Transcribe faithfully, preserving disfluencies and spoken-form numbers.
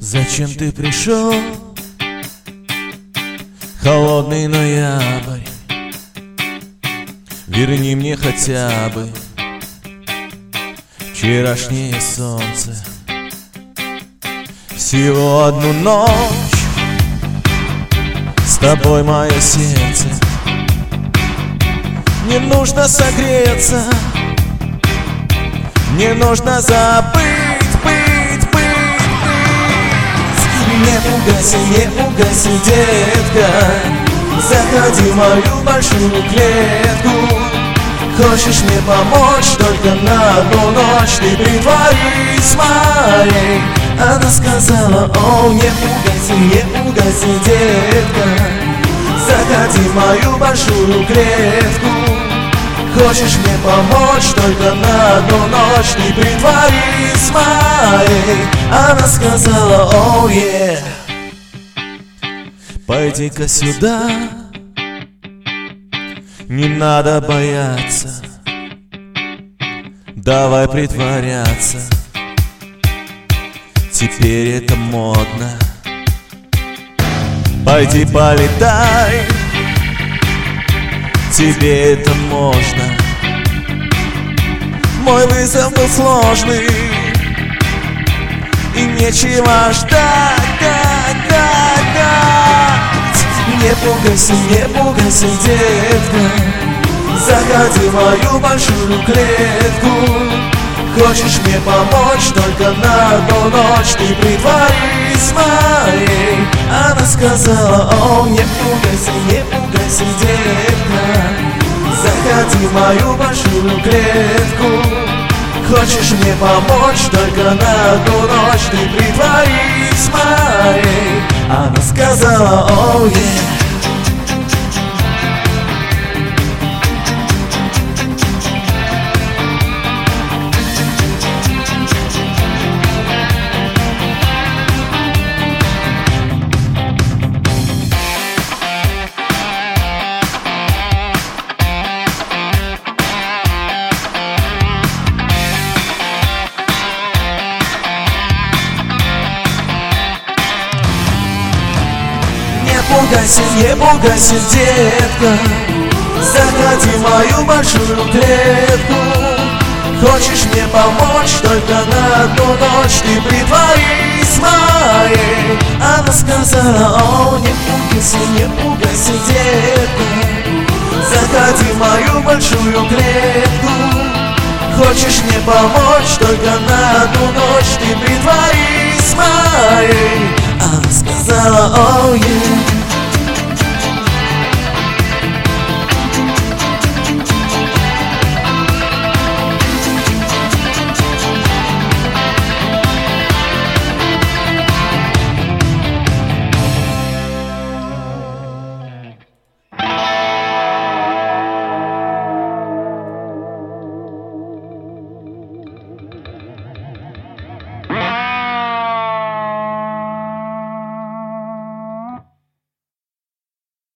Зачем ты пришел? Холодный ноябрь, верни мне хотя бы вчерашнее солнце. Всего одну ночь с тобой мое сердце. Не нужно согреться, не нужно забыть. Не пугайся, не пугайся, детка, заходи в мою большую клетку. Хочешь мне помочь только на одну ночь, ты притворись моей. Она сказала: о, не пугайся, не пугайся, детка, заходи в мою большую клетку. Хочешь мне помочь только на одну ночь, ты притворись моей. Она сказала: о, е. Пойди-ка сюда, не надо бояться, давай притворяться, теперь это модно. Пойди полетай, тебе это можно. Мой вызов был сложный, и нечего ждать, ждать, ждать, ждать. Не пугайся, не пугайся, детка, заходи в мою большую клетку. Хочешь мне помочь только на одну ночь, ты притворись моей. Она сказала: о, не пугайся, не пугайся, детка, заходи в мою большую клетку. Хочешь мне помочь только на одну ночь, ты притворись моей. Она сказала: о, е. Не пугайся, не пугайся, детка, заходи в мою большую клетку. Хочешь мне помочь только на одну ночь, ты притворись моей. Она сказала: о, не пугайся, не пугайся, детка, заходи в мою большую клетку. Хочешь мне помочь только на одну ночь, ты притворись моей. Она сказала: о, е.